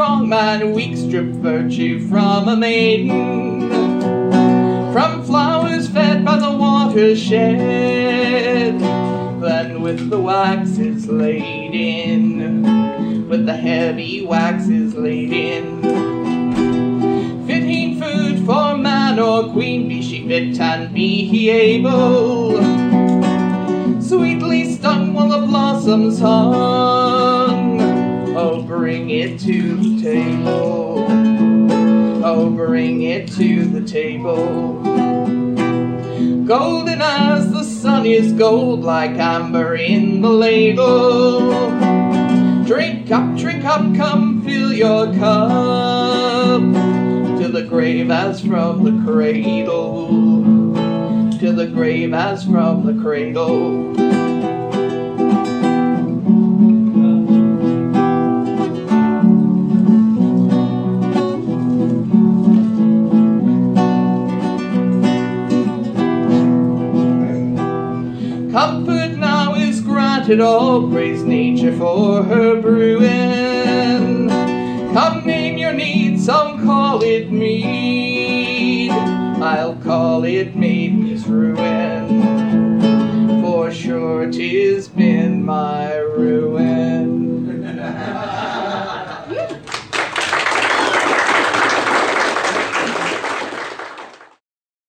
strong man, weak strip virtue from a maiden. From flowers fed by the watershed, then with the wax is laid in, with the heavy wax is laid in. Fitting food for man or queen, be she fit and be he able, sweetly stung while the blossoms hung. Oh, bring it to the table. Oh, bring it to the table. Golden as the sun is gold, like amber in the ladle. Drink up, come fill your cup, to the grave as from the cradle, to the grave as from the cradle. Comfort now is granted, all praise nature for her brewing. Come name your need, some call it mead, I'll call it maiden's ruin, for sure 'tis been my